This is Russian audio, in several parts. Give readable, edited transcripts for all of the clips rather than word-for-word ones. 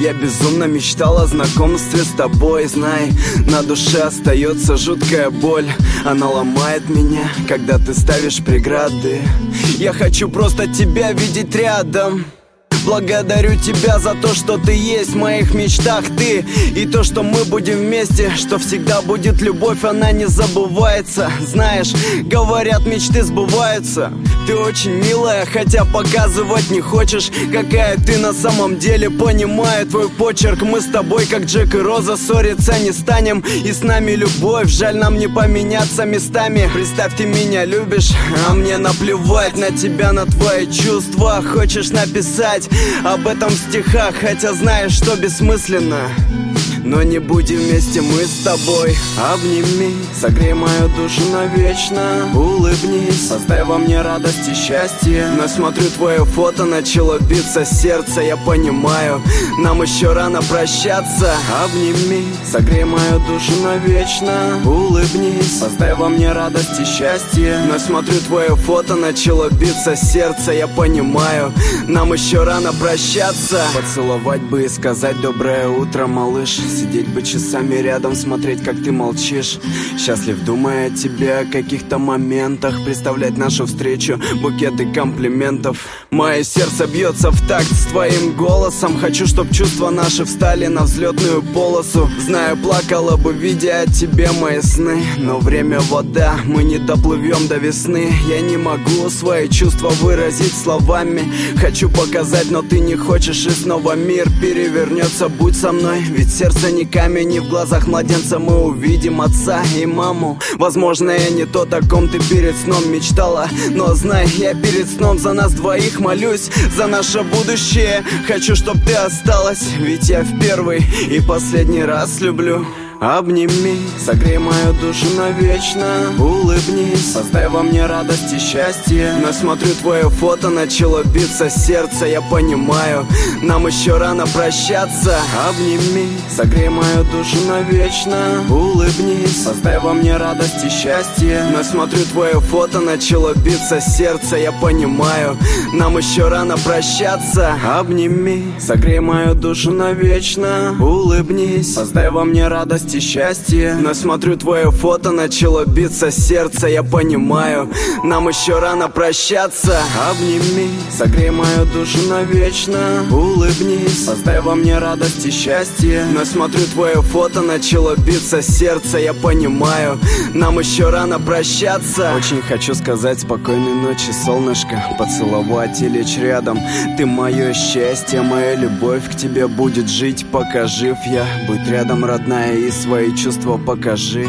Я безумно мечтал о знакомстве с тобой. Знай, на душе остается жуткая боль. Она ломает меня, когда ты ставишь преграды. Я хочу просто тебя видеть рядом. Благодарю тебя за то, что ты есть в моих мечтах, ты. И то, что мы будем вместе, что всегда будет любовь, она не забывается. Знаешь, говорят, мечты сбываются. Ты очень милая, хотя показывать не хочешь, какая ты на самом деле. Понимаю твой почерк, мы с тобой как Джек и Роза. Ссориться не станем, и с нами любовь. Жаль, нам не поменяться местами. Представь, ты меня любишь, а мне наплевать на тебя, на твои чувства. Хочешь написать об этом в стихах, хотя знаешь, что бессмысленно. Но не будем вместе мы с тобой. Обними, согрей мою душу навечно. Улыбнись, создай во мне радость и счастье. Но смотрю твое фото, начало биться сердце. Я понимаю, нам еще рано прощаться. Обними, согрей мою душу навечно. Улыбнись, создай во мне радость и счастье. Но смотрю твое фото, начало биться сердце. Я понимаю, нам еще рано прощаться. Поцеловать бы и сказать доброе утро, малыш. Сидеть бы часами рядом, смотреть, как ты молчишь. Счастлив, думая о тебе, о каких-то моментах. Представлять нашу встречу, букеты комплиментов. Мое сердце бьется в такт с твоим голосом. Хочу, чтоб чувства наши встали на взлетную полосу. Знаю, плакала бы, видя о тебе мои сны. Но время вода, мы не доплывем до весны. Я не могу свои чувства выразить словами. Хочу показать, но ты не хочешь, и снова мир перевернется. Будь со мной, ведь сердце не камень, и в глазах младенца мы увидим отца и маму. Возможно, я не тот, о ком ты перед сном мечтала, но знай, я перед сном за нас двоих молюсь, за наше будущее. Хочу, чтоб ты осталась, ведь я в первый и последний раз люблю. Обними, согрей мою душу навечно. Улыбнись, создай во мне радость и счастье. Но смотрю твое фото, начало биться сердце. Я понимаю, нам еще рано прощаться. Обними, согрей мою душу навечно. Улыбнись, создай во мне радость и счастье. Но смотрю твое фото, начало биться сердце. Я понимаю, нам еще рано прощаться. Обними, согрей мою душу навечно. Улыбнись, создай во мне радость и счастье. Но смотрю твое фото, начало биться сердце. Я понимаю, нам еще рано прощаться. Обними, согрей мою душу навечно. Улыбнись, создай во мне радость и счастье. Но смотрю твое фото, начало биться сердце. Я понимаю, нам еще рано прощаться. Очень хочу сказать спокойной ночи, солнышко. Поцеловать и лечь рядом. Ты мое счастье, моя любовь к тебе будет жить, пока жив я. Будь рядом, родная, и свои чувства покажи.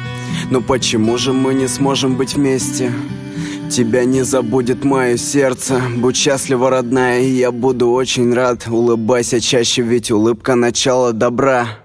Но почему же мы не сможем быть вместе? Тебя не забудет мое сердце. Будь счастлива, родная, и я буду очень рад. Улыбайся чаще, ведь улыбка начало добра.